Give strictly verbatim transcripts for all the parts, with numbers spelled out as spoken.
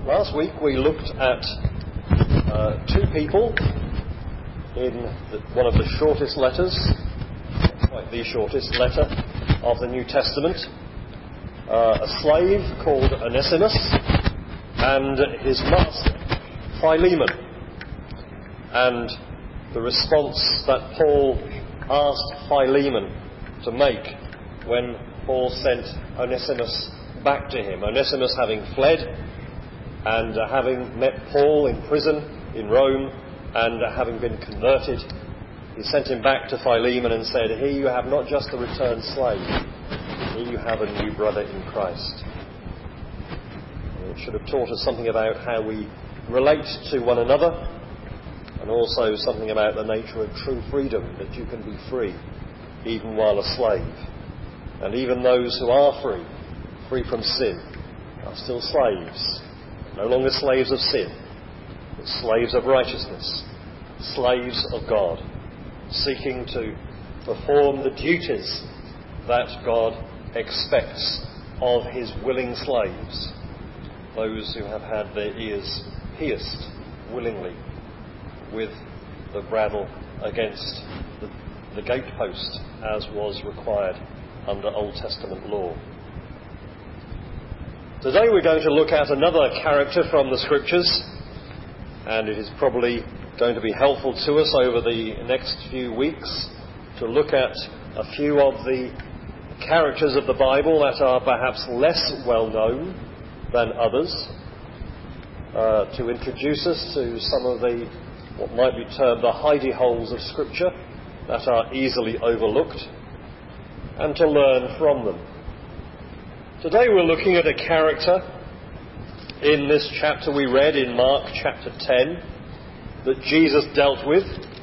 Last week we looked at uh, two people in the, one of the shortest letters, quite the shortest letter of the New Testament, uh, a slave called Onesimus and his master, Philemon, and the response that Paul asked Philemon to make when Paul sent Onesimus back to him. Onesimus having fled and uh, having met Paul in prison in Rome and uh, having been converted, he sent him back to Philemon and said, "Here you have not just a returned slave, here you have a new brother in Christ." And it should have taught us something about how we relate to one another, and also something about the nature of true freedom, that you can be free even while a slave. And even those who are free, free from sin, are still slaves. No longer slaves of sin, but slaves of righteousness, slaves of God, seeking to perform the duties that God expects of his willing slaves, those who have had their ears pierced willingly with the brattle against the, the gatepost, as was required under Old Testament law. Today we're going to look at another character from the Scriptures, and it is probably going to be helpful to us over the next few weeks to look at a few of the characters of the Bible that are perhaps less well known than others, uh, to introduce us to some of the, what might be termed the hidey holes of Scripture that are easily overlooked, and to learn from them. Today we're looking at a character in this chapter we read in Mark chapter ten that Jesus dealt with.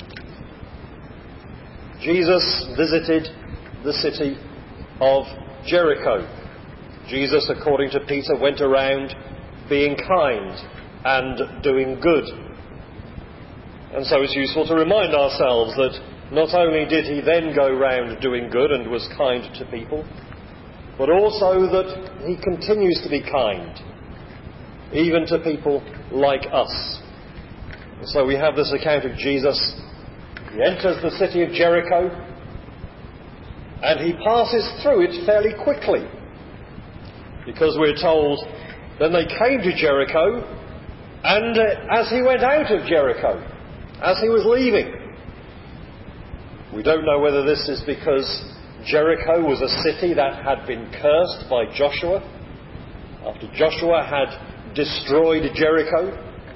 Jesus visited the city of Jericho. Jesus, according to Peter, went around being kind and doing good. And so it's useful to remind ourselves that not only did he then go round doing good and was kind to people, but also that he continues to be kind, even to people like us. And so we have this account of Jesus. He enters the city of Jericho, and he passes through it fairly quickly, because we're told, then they came to Jericho, and uh, as he went out of Jericho, as he was leaving, we don't know whether this is because Jericho was a city that had been cursed by Joshua after Joshua had destroyed Jericho.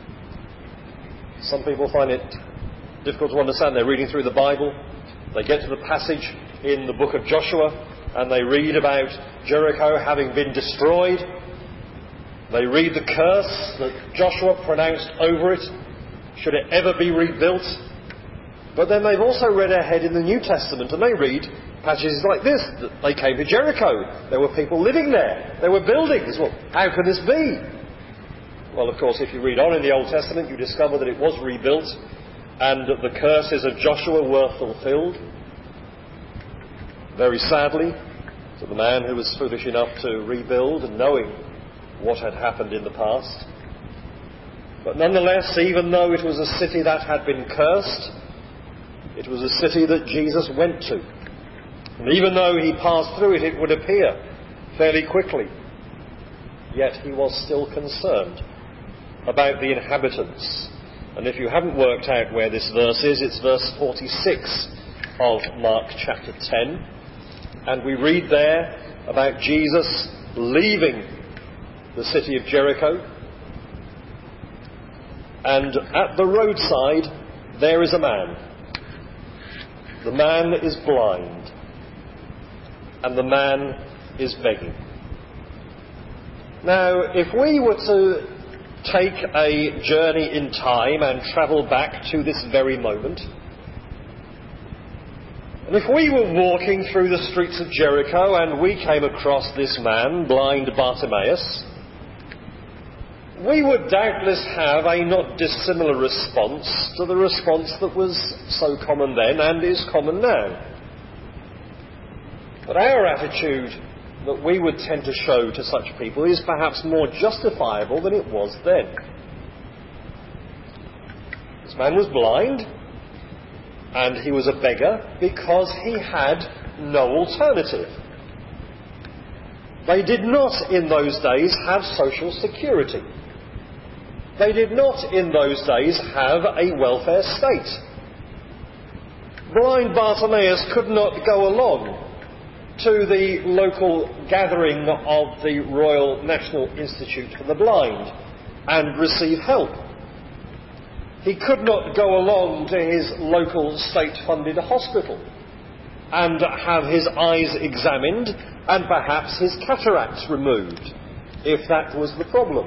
Some people find it difficult to understand. They're reading through the Bible. They get to the passage in the book of Joshua and they read about Jericho having been destroyed. They read the curse that Joshua pronounced over it, should it ever be rebuilt. But then they've also read ahead in the New Testament and they read passages like this, that they came to Jericho. There were people living there. There were buildings. Well, how could this be? Well, of course, if you read on in the Old Testament, you discover that it was rebuilt and that the curses of Joshua were fulfilled. Very sadly, to the man who was foolish enough to rebuild, knowing what had happened in the past. But nonetheless, even though it was a city that had been cursed, it was a city that Jesus went to. And even though he passed through it, it would appear fairly quickly, yet he was still concerned about the inhabitants. And if you haven't worked out where this verse is, it's verse forty-six of Mark chapter ten. And we read there about Jesus leaving the city of Jericho. And at the roadside there is a man. The man is blind. And the man is begging. Now, if we were to take a journey in time and travel back to this very moment, and if we were walking through the streets of Jericho and we came across this man, blind Bartimaeus, we would doubtless have a not dissimilar response to the response that was so common then and is common now. But our attitude that we would tend to show to such people is perhaps more justifiable than it was then. This man was blind, and he was a beggar because he had no alternative. They did not in those days have social security. They did not in those days have a welfare state. Blind Bartimaeus could not go along to the local gathering of the Royal National Institute for the Blind and receive help. He could not go along to his local state-funded hospital and have his eyes examined and perhaps his cataracts removed, if that was the problem.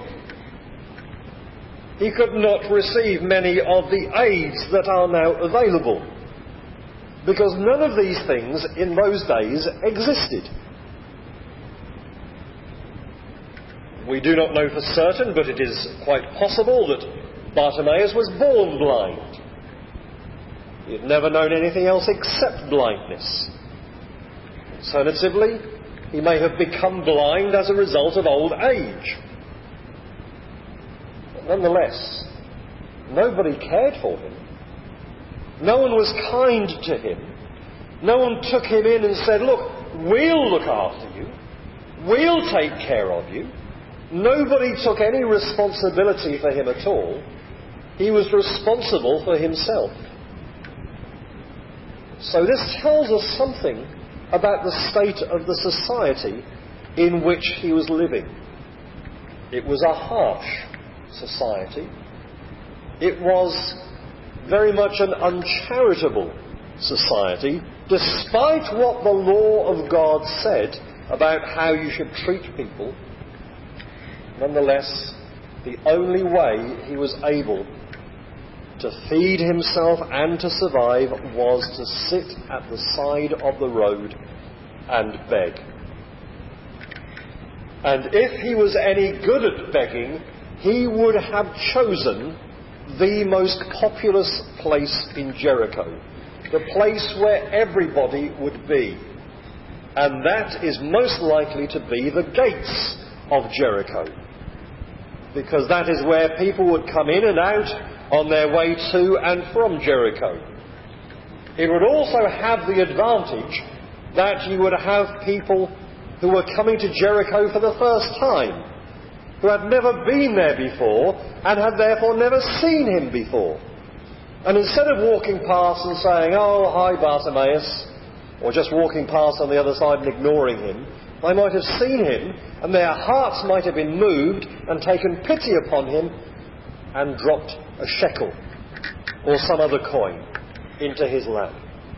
He could not receive many of the aids that are now available, because none of these things in those days existed. We do not know for certain, but it is quite possible that Bartimaeus was born blind. He had never known anything else except blindness. Alternatively, he may have become blind as a result of old age. But nonetheless, nobody cared for him. No one was kind to him. No one took him in and said, look, we'll look after you. We'll take care of you. Nobody took any responsibility for him at all. He was responsible for himself. So this tells us something about the state of the society in which he was living. It was a harsh society. It was very much an uncharitable society, despite what the law of God said about how you should treat people. Nonetheless, the only way he was able to feed himself and to survive was to sit at the side of the road and beg. And if he was any good at begging, he would have chosen the most populous place in Jericho, the place where everybody would be. And that is most likely to be the gates of Jericho, because that is where people would come in and out on their way to and from Jericho. It would also have the advantage that you would have people who were coming to Jericho for the first time, who had never been there before and had therefore never seen him before. And instead of walking past and saying, oh, hi Bartimaeus, or just walking past on the other side and ignoring him, they might have seen him and their hearts might have been moved and taken pity upon him and dropped a shekel or some other coin into his lap.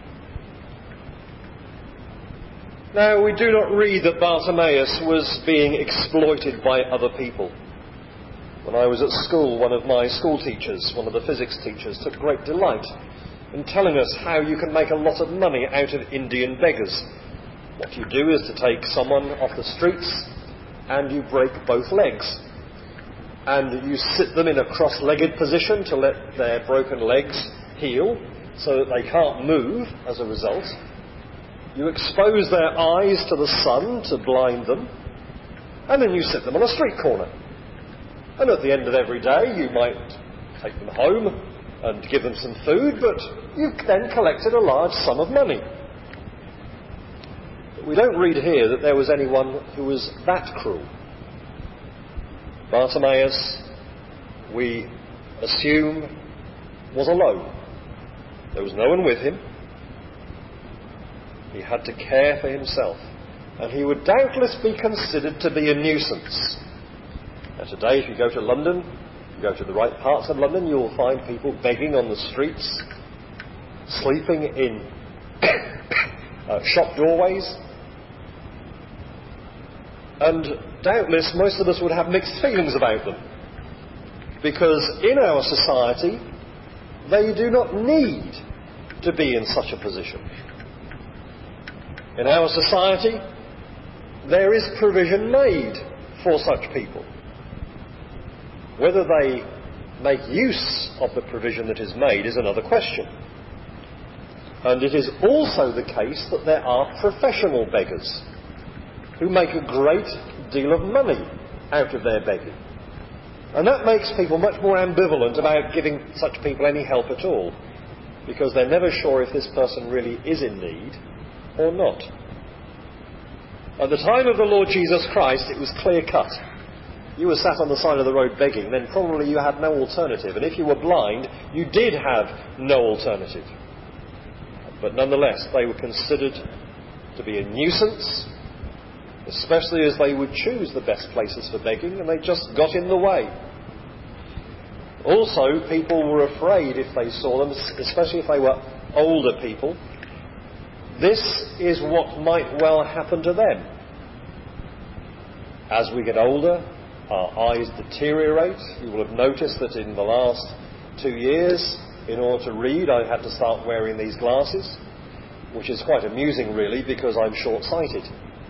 Now, we do not read that Bartimaeus was being exploited by other people. When I was at school, one of my school teachers, one of the physics teachers, took great delight in telling us how you can make a lot of money out of Indian beggars. What you do is to take someone off the streets and you break both legs. And you sit them in a cross-legged position to let their broken legs heal so that they can't move as a result. You expose their eyes to the sun to blind them, and then you sit them on a street corner. And at the end of every day you might take them home and give them some food, but you've then collected a large sum of money. But we don't read here that there was anyone who was that cruel. Bartimaeus, we assume, was alone. There was no one with him. He had to care for himself, and he would doubtless be considered to be a nuisance. Now today, if you go to London, you go to the right parts of London, you will find people begging on the streets, sleeping in uh, shop doorways, and doubtless most of us would have mixed feelings about them, because in our society they do not need to be in such a position. In our society there is provision made for such people. Whether they make use of the provision that is made is another question. And it is also the case that there are professional beggars who make a great deal of money out of their begging. And that makes people much more ambivalent about giving such people any help at all, because they're never sure if this person really is in need or not. At the time of the Lord Jesus Christ, it was clear-cut. You were sat on the side of the road begging, then probably you had no alternative. And if you were blind, you did have no alternative. But nonetheless, they were considered to be a nuisance, especially as they would choose the best places for begging, and they just got in the way. Also, people were afraid if they saw them, especially if they were older people. This is what might well happen to them. As we get older, our eyes deteriorate. You will have noticed that in the last two years, in order to read, I had to start wearing these glasses, which is quite amusing really, because I'm short-sighted.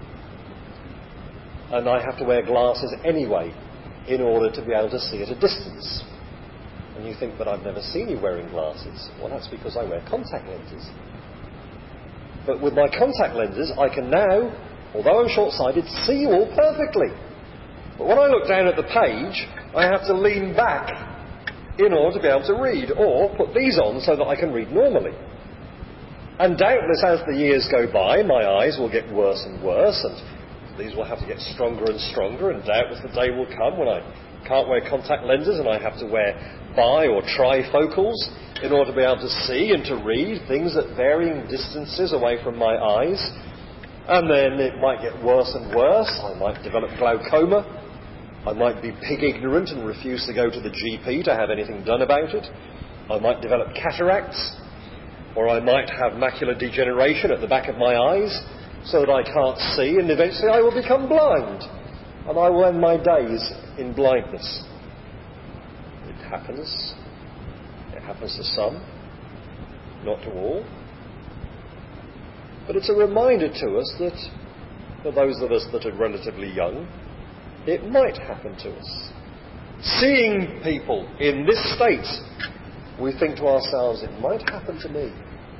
And I have to wear glasses anyway in order to be able to see at a distance. And you think, but I've never seen you wearing glasses. Well, that's because I wear contact lenses. But with my contact lenses, I can now, although I'm short-sighted, see you all perfectly. But when I look down at the page, I have to lean back in order to be able to read, or put these on so that I can read normally. And doubtless, as the years go by, my eyes will get worse and worse, and these will have to get stronger and stronger, and doubtless the day will come when I can't wear contact lenses and I have to wear bi- or trifocals in order to be able to see and to read things at varying distances away from my eyes. And then it might get worse and worse. I might develop glaucoma. I might be pig ignorant and refuse to go to the G P to have anything done about it. I might develop cataracts, or I might have macular degeneration at the back of my eyes so that I can't see, and eventually I will become blind, and I will end my days in blindness. It happens. It happens to some, not to all. But it's a reminder to us that, for those of us that are relatively young, it might happen to us. Seeing people in this state, we think to ourselves, it might happen to me.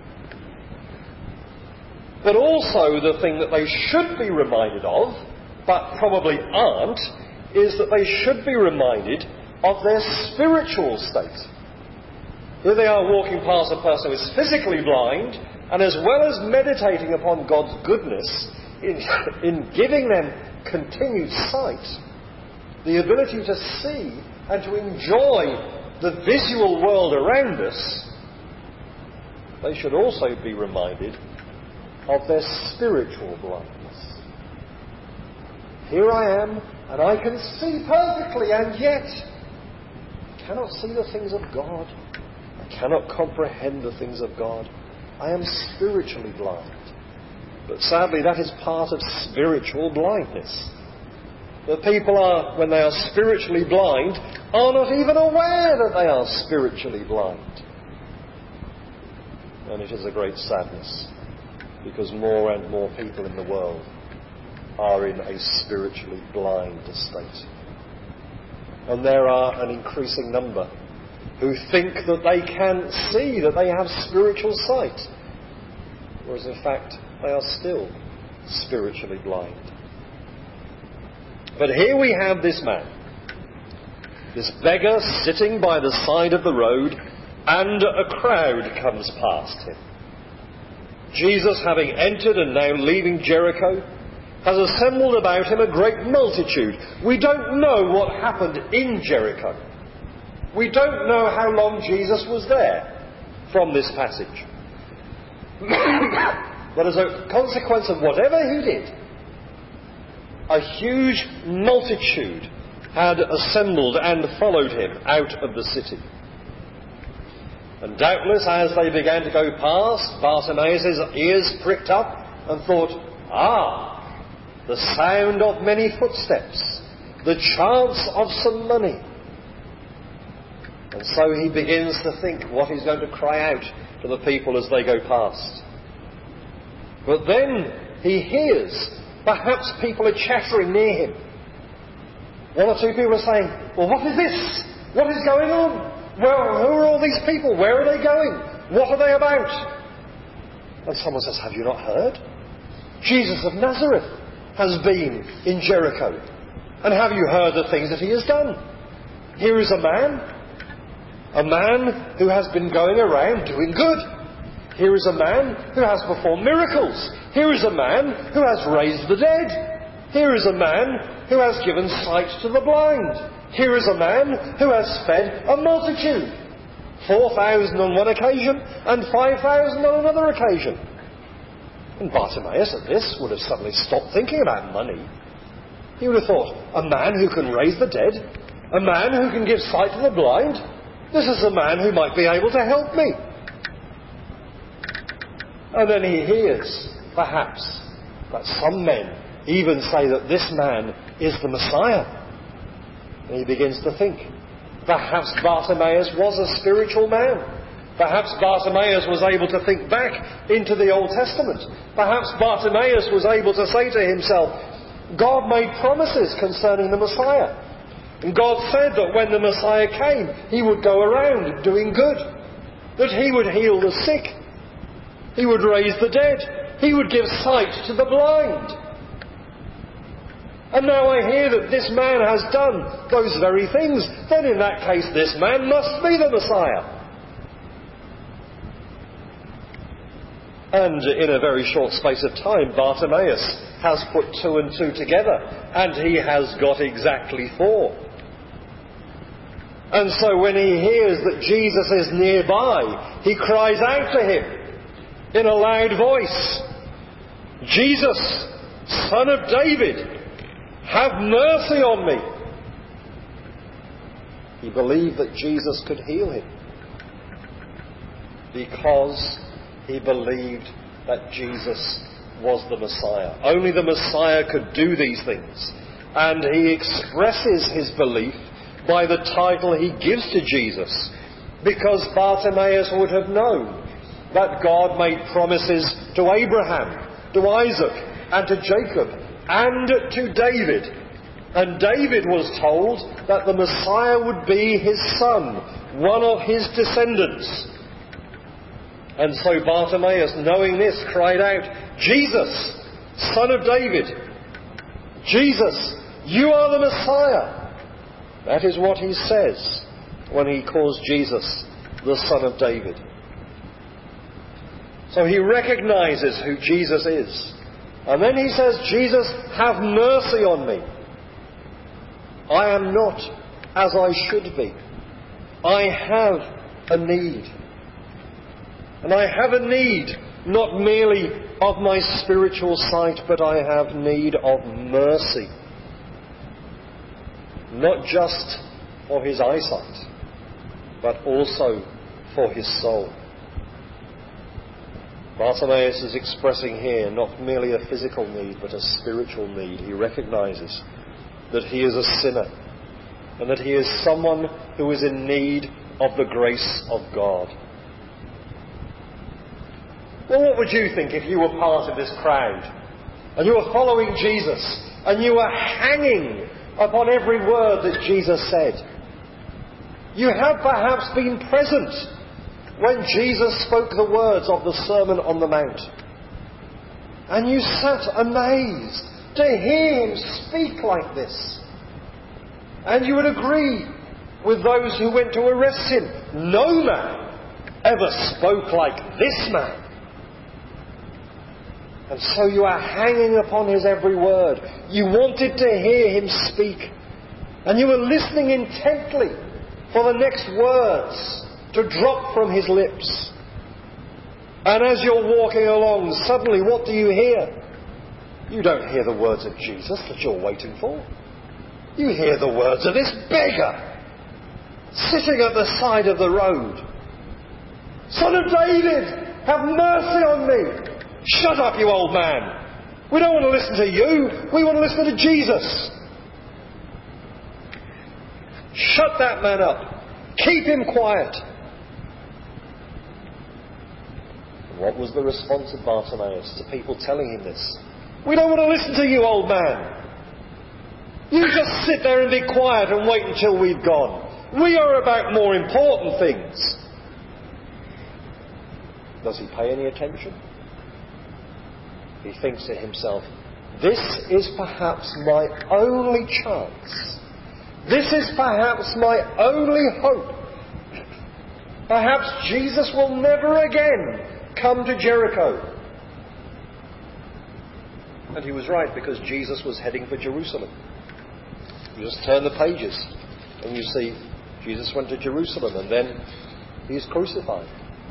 But also the thing that they should be reminded of, but probably aren't, is that they should be reminded of their spiritual state. Here they are walking past a person who is physically blind, and as well as meditating upon God's goodness in, in giving them continued sight, the ability to see and to enjoy the visual world around us, they should also be reminded of their spiritual blindness. Here I am, and I can see perfectly, and yet I cannot see the things of God. I cannot comprehend the things of God. I am spiritually blind. But sadly, that is part of spiritual blindness. The people are, when they are spiritually blind, are not even aware that they are spiritually blind. And it is a great sadness, because more and more people in the world are in a spiritually blind state. And there are an increasing number who think that they can see, that they have spiritual sight, whereas in fact they are still spiritually blind. But here we have this man, this beggar sitting by the side of the road, and a crowd comes past him. Jesus, having entered and now leaving Jericho, has assembled about him a great multitude. We don't know what happened in Jericho. We don't know how long Jesus was there from this passage. But as a consequence of whatever he did, a huge multitude had assembled and followed him out of the city. And doubtless, as they began to go past, Bartimaeus' ears pricked up and thought, ah, the sound of many footsteps, the chance of some money. And so he begins to think what he's going to cry out to the people as they go past. But then he hears, perhaps people are chattering near him. One or two people are saying, well, what is this? What is going on? Well, who are all these people? Where are they going? What are they about? And someone says, have you not heard? Jesus of Nazareth. has been in Jericho? And have you heard the things that he has done? Here is a man, a man who has been going around doing good. Here is a man who has performed miracles. Here is a man who has raised the dead. Here is a man who has given sight to the blind. Here is a man who has fed a multitude. Four thousand on one occasion and five thousand on another occasion. And Bartimaeus at this would have suddenly stopped thinking about money. He would have thought, a man who can raise the dead, a man who can give sight to the blind, this is a man who might be able to help me. And then he hears, perhaps, that some men even say that this man is the Messiah. And he begins to think, perhaps Bartimaeus was a spiritual man. Perhaps Bartimaeus was able to think back into the Old Testament. Perhaps Bartimaeus was able to say to himself, God made promises concerning the Messiah. And God said that when the Messiah came, he would go around doing good. That he would heal the sick. He would raise the dead. He would give sight to the blind. And now I hear that this man has done those very things. Then in that case, this man must be the Messiah. And in a very short space of time, Bartimaeus has put two and two together, and he has got exactly four. And so when he hears that Jesus is nearby, he cries out to him in a loud voice, Jesus, Son of David, have mercy on me. He believed that Jesus could heal him because he believed that Jesus was the Messiah. Only the Messiah could do these things. And he expresses his belief by the title he gives to Jesus, because Bartimaeus would have known that God made promises to Abraham, to Isaac, and to Jacob, and to David. And David was told that the Messiah would be his son, one of his descendants. And so Bartimaeus, knowing this, cried out, Jesus, Son of David, Jesus, you are the Messiah. That is what he says when he calls Jesus the Son of David. So he recognizes who Jesus is. And then he says, Jesus, have mercy on me. I am not as I should be. I have a need. And I have a need not merely of my spiritual sight, but I have need of mercy. Not just for his eyesight, but also for his soul. Bartimaeus is expressing here not merely a physical need, but a spiritual need. He recognizes that he is a sinner and that he is someone who is in need of the grace of God. Well, what would you think if you were part of this crowd and you were following Jesus and you were hanging upon every word that Jesus said? You have perhaps been present when Jesus spoke the words of the Sermon on the Mount. And you sat amazed to hear him speak like this. And you would agree with those who went to arrest him. No man ever spoke like this man. And so you are hanging upon his every word. You wanted to hear him speak. And you were listening intently for the next words to drop from his lips. And as you're walking along, suddenly what do you hear? You don't hear the words of Jesus that you're waiting for. You hear the words of this beggar sitting at the side of the road. Son of David, have mercy on me. Shut up, you old man. We don't want to listen to you. We want to listen to Jesus. Shut that man up. Keep him quiet. What was the response of Bartimaeus to people telling him this? We don't want to listen to you, old man. You just sit there and be quiet and wait until we've gone. We are about more important things. Does he pay any attention? He thinks to himself, this is perhaps my only chance. This is perhaps my only hope. Perhaps Jesus will never again come to Jericho. And he was right, because Jesus was heading for Jerusalem. You just turn the pages and you see Jesus went to Jerusalem and then he's crucified.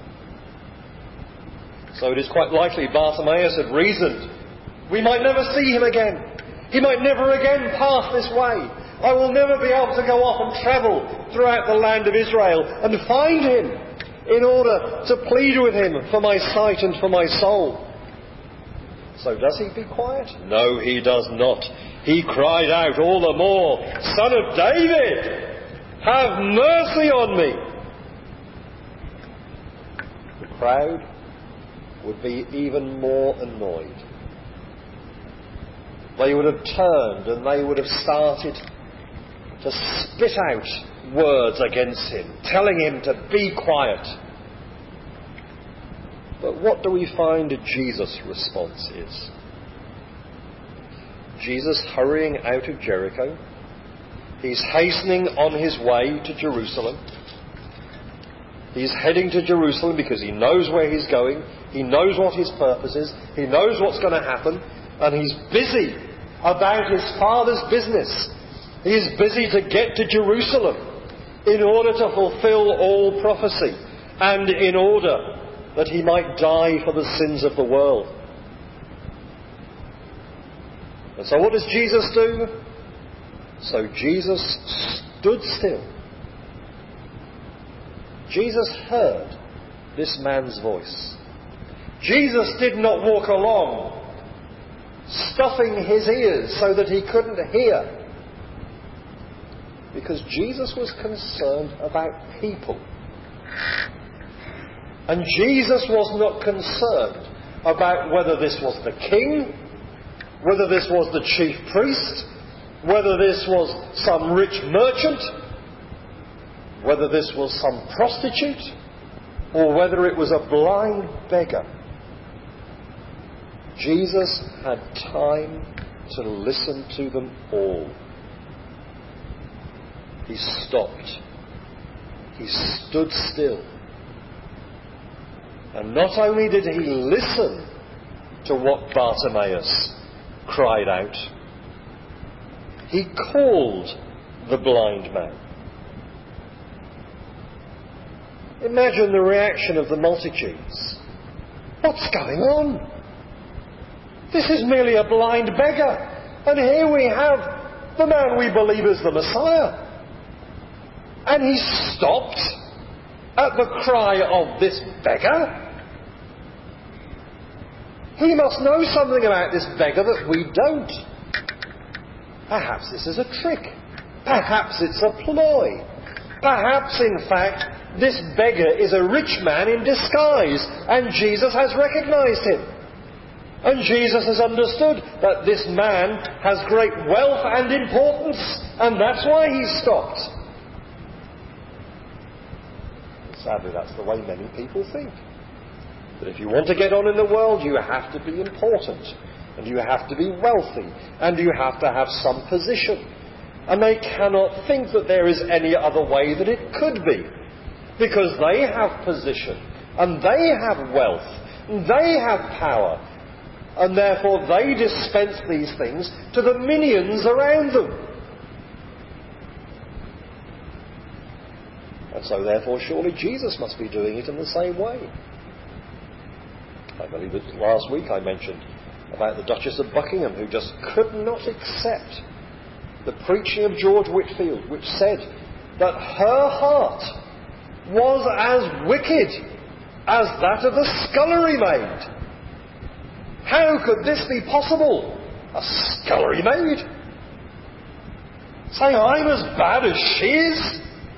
So it is quite likely Bartimaeus had reasoned, we might never see him again. He might never again pass this way. I will never be able to go off and travel throughout the land of Israel and find him in order to plead with him for my sight and for my soul. So does he be quiet? No, he does not. He cried out all the more, Son of David, have mercy on me. The crowd would be even more annoyed. They would have turned and they would have started to spit out words against him, telling him to be quiet. But what do we find Jesus' response is? Jesus hurrying out of Jericho. He's hastening on his way to Jerusalem. He's heading to Jerusalem because he knows where he's going. He knows what his purpose is. He knows what's going to happen. And he's busy about his Father's business. He's busy to get to Jerusalem in order to fulfill all prophecy and in order that he might die for the sins of the world. And so what does Jesus do? So Jesus stood still. Jesus heard this man's voice. Jesus did not walk along stuffing his ears so that he couldn't hear. Because Jesus was concerned about people. And Jesus was not concerned about whether this was the king, whether this was the chief priest, whether this was some rich merchant, whether this was some prostitute, or whether it was a blind beggar. Jesus had time to listen to them all. He stopped. He stood still. And not only did he listen to what Bartimaeus cried out, he called the blind man. Imagine the reaction of the multitudes. What's going on? This is merely a blind beggar. And here we have the man we believe is the Messiah. And he stopped at the cry of this beggar. He must know something about this beggar that we don't. Perhaps this is a trick. Perhaps it's a ploy. Perhaps, in fact, this beggar is a rich man in disguise, and Jesus has recognized him. And Jesus has understood that this man has great wealth and importance, and that's why he's stopped. Sadly, that's the way many people think. That if you want to get on in the world, you have to be important, and you have to be wealthy, and you have to have some position. And they cannot think that there is any other way that it could be, because they have position, and they have wealth, and they have power, and therefore they dispense these things to the minions around them. And so therefore surely Jesus must be doing it in the same way. I believe that last week I mentioned about the Duchess of Buckingham, who just could not accept the preaching of George Whitefield, which said that her heart was as wicked as that of the scullery maid. How could this be possible? A scullery maid? Saying I'm as bad as she is?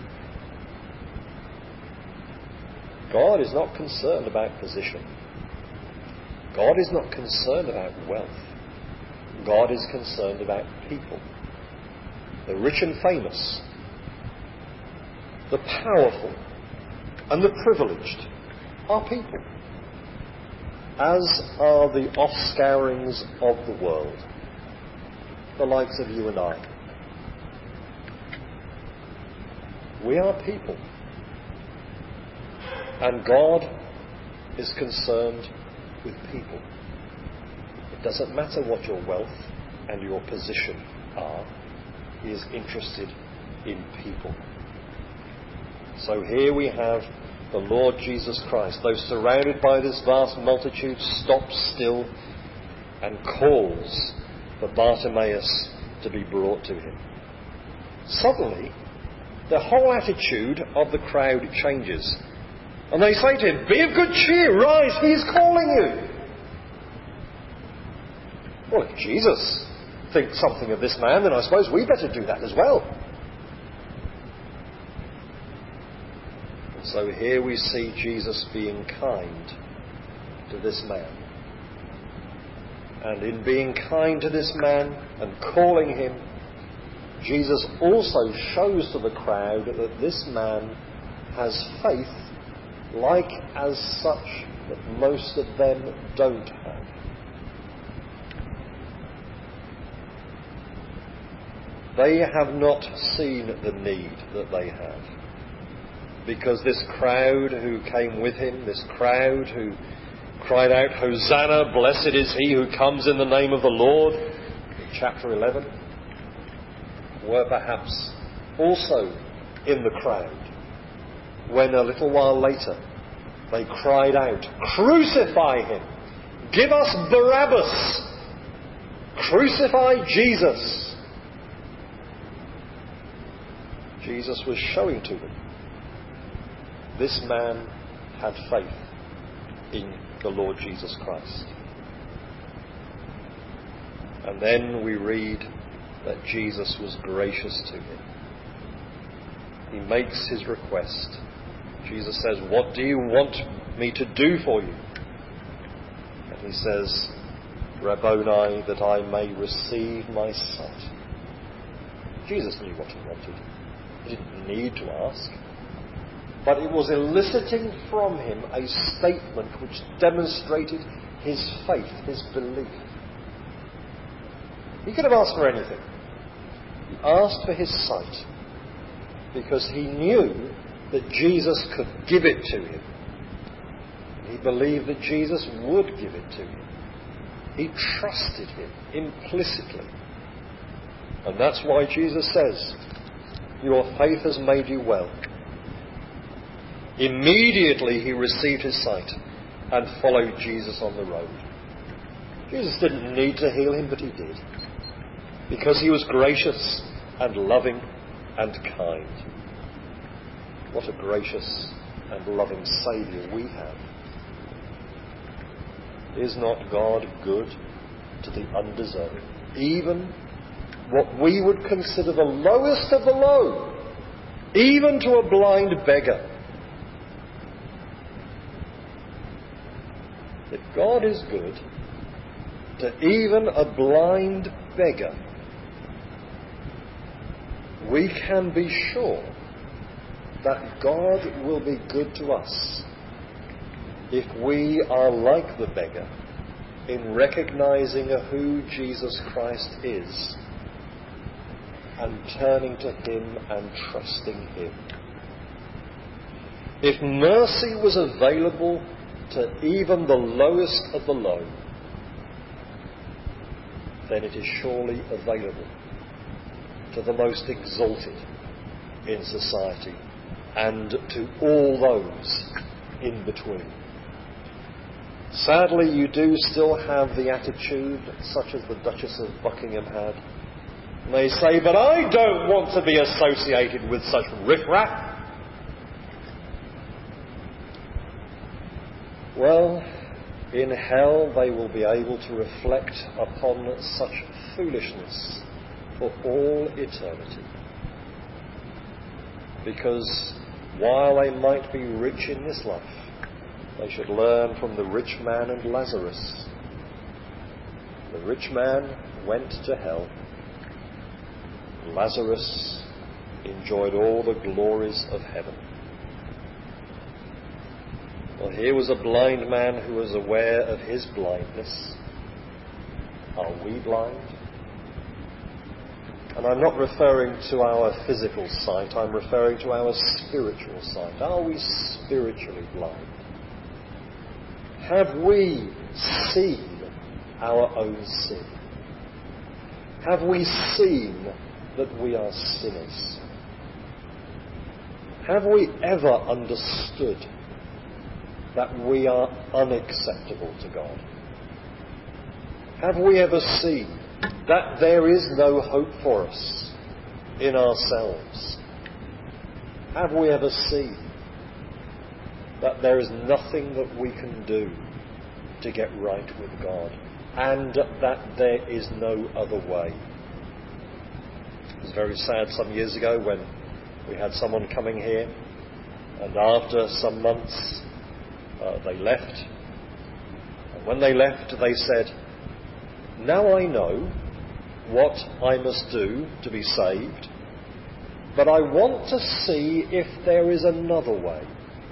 God is not concerned about position. God is not concerned about wealth. God is concerned about people. The rich and famous, the powerful and the privileged are people, as are the offscourings of the world. the likes of you and I. We are people. And God is concerned with people. It doesn't matter what your wealth and your position are. He is interested in people. So here we have the Lord Jesus Christ, though surrounded by this vast multitude, stops still and calls for Bartimaeus to be brought to him. Suddenly, the whole attitude of the crowd changes. And they say to him, "Be of good cheer, rise, he is calling you." Well, if Jesus thinks something of this man, then I suppose we better do that as well. And so here we see Jesus being kind to this man. And in being kind to this man and calling him, Jesus also shows to the crowd that this man has faith like as such that most of them don't have. They have not seen the need that they have. Because this crowd who came with him, this crowd who cried out, "Hosanna, blessed is he who comes in the name of the Lord," in chapter eleven, were perhaps also in the crowd when a little while later they cried out, "Crucify him! Give us Barabbas! Crucify Jesus!" Jesus was showing to them this man had faith in the Lord Jesus Christ. And then we read that Jesus was gracious to him. He makes his request. Jesus says, "What do you want me to do for you?" And he says, "Rabboni, that I may receive my sight." Jesus knew what he wanted. He didn't need to ask. But it was eliciting from him a statement which demonstrated his faith, his belief. He could have asked for anything. He asked for his sight because he knew that Jesus could give it to him. He believed that Jesus would give it to him. He trusted him implicitly. And that's why Jesus says, "Your faith has made you well." Immediately he received his sight and followed Jesus on the road. Jesus didn't need to heal him, but he did. Because he was gracious and loving and kind. What a gracious and loving Saviour we have. Is not God good to the undeserving? Even what we would consider the lowest of the low, even to a blind beggar. If God is good to even a blind beggar, we can be sure that God will be good to us if we are like the beggar in recognizing who Jesus Christ is and turning to him and trusting him. If mercy was available to even the lowest of the low, then it is surely available to the most exalted in society and to all those in between. Sadly, you do still have the attitude, such as the Duchess of Buckingham had. They say, "But I don't want to be associated with such riffraff." Well, in hell they will be able to reflect upon such foolishness for all eternity. Because while they might be rich in this life, they should learn from the rich man and Lazarus. The rich man went to hell. Lazarus enjoyed all the glories of heaven. Well, here was a blind man who was aware of his blindness. Are we blind? And I'm not referring to our physical sight, I'm referring to our spiritual sight. Are we spiritually blind? Have we seen our own sin? Have we seen that we are sinners? Have we ever understood that we are unacceptable to God? Have we ever seen that there is no hope for us in ourselves? Have we ever seen that there is nothing that we can do to get right with God, and that there is no other way? It was very sad some years ago when we had someone coming here, and after some months uh, they left. And when they left, they said, "Now I know what I must do to be saved, but I want to see if there is another way."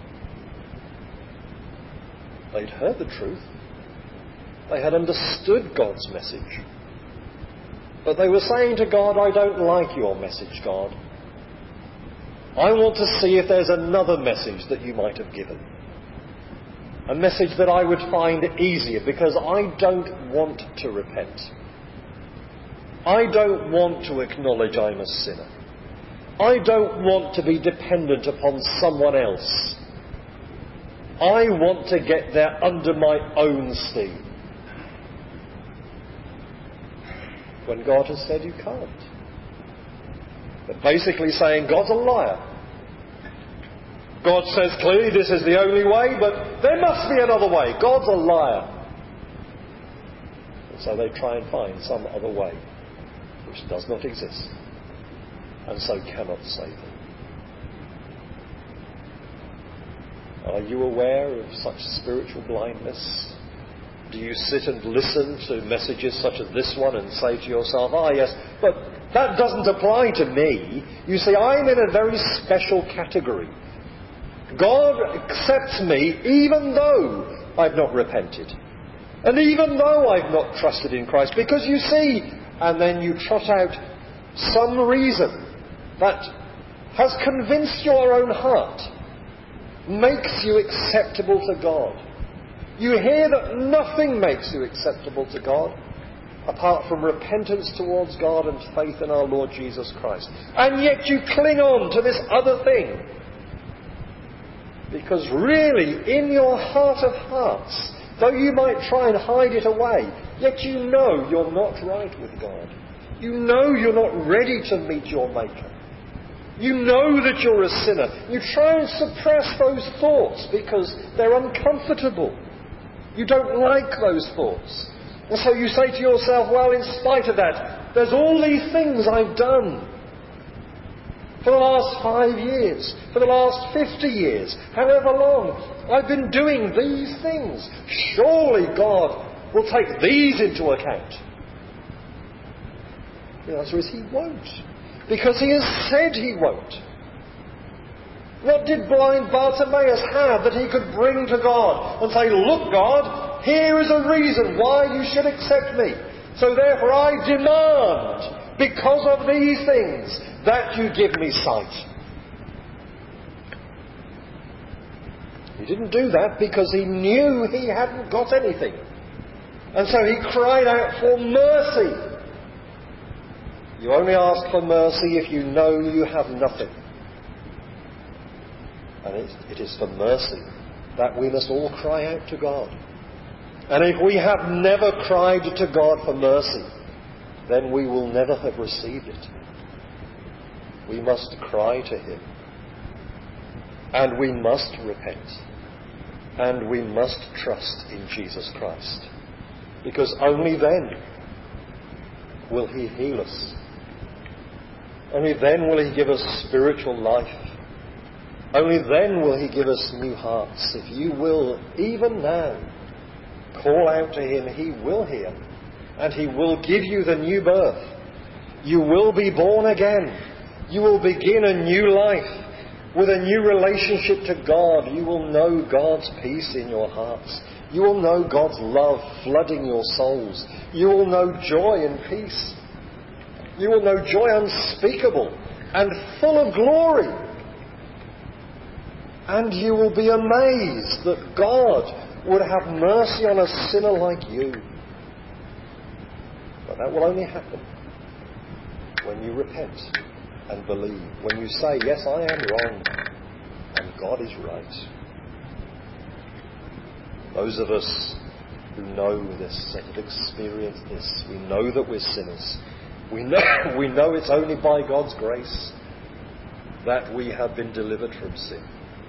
They'd heard the truth. They had understood God's message. But they were saying to God, "I don't like your message, God. I want to see if there's another message that you might have given. A message that I would find easier, because I don't want to repent. I don't want to acknowledge I'm a sinner. I don't want to be dependent upon someone else. I want to get there under my own steam." When God has said you can't. They're basically saying God's a liar. God says clearly this is the only way, but there must be another way. God's a liar. And so they try and find some other way, which does not exist, and so cannot save them. Are you aware of such spiritual blindness? Do you sit and listen to messages such as this one and say to yourself, "Ah, yes, but that doesn't apply to me. You see, I'm in a very special category. God accepts me even though I've not repented, and even though I've not trusted in Christ, because you see," and then you trot out some reason that has convinced your own heart, makes you acceptable to God. You hear that nothing makes you acceptable to God apart from repentance towards God and faith in our Lord Jesus Christ. And yet you cling on to this other thing. Because really, in your heart of hearts, though you might try and hide it away, yet you know you're not right with God. You know you're not ready to meet your Maker. You know that you're a sinner. You try and suppress those thoughts because they're uncomfortable. You don't like those thoughts. And so you say to yourself, "Well, in spite of that, there's all these things I've done. For the last five years, for the last fifty years, however long, I've been doing these things. Surely God will take these into account." The answer is He won't. Because He has said He won't. What did blind Bartimaeus have that he could bring to God and say, "Look, God, here is a reason why you should accept me. So therefore I demand, because of these things, that you give me sight"? He didn't do that because he knew he hadn't got anything. And so he cried out for mercy. You only ask for mercy if you know you have nothing. And it, it is for mercy that we must all cry out to God. And if we have never cried to God for mercy, then we will never have received it. We must cry to Him. And we must repent. And we must trust in Jesus Christ. Because only then will He heal us. Only then will He give us spiritual life. Only then will He give us new hearts. If you will, even now, call out to Him, He will hear. And He will give you the new birth. You will be born again. You will begin a new life with a new relationship to God. You will know God's peace in your hearts. You will know God's love flooding your souls. You will know joy and peace. You will know joy unspeakable and full of glory. And you will be amazed that God would have mercy on a sinner like you. But that will only happen when you repent and believe. When you say, yes, I am wrong, and God is right. Those of us who know this and have experienced this, we know that we're sinners. We know, we know it's only by God's grace that we have been delivered from sin.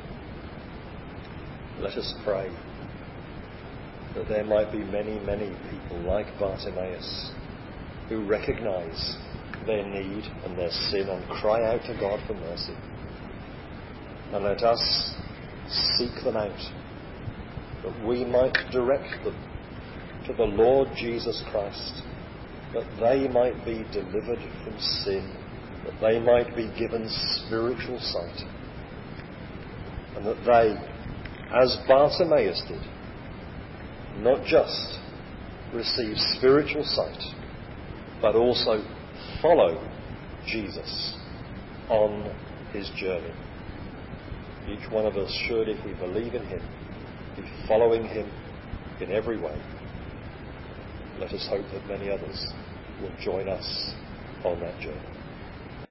Let us pray that there might be many, many people like Bartimaeus who recognise their need and their sin and cry out to God for mercy. And let us seek them out, that we might direct them to the Lord Jesus Christ, that they might be delivered from sin, that they might be given spiritual sight, and that they, as Bartimaeus did, not just receive spiritual sight, but also follow Jesus on his journey. Each one of us should, if we believe in him, be following him in every way. Let us hope that many others will join us on that journey.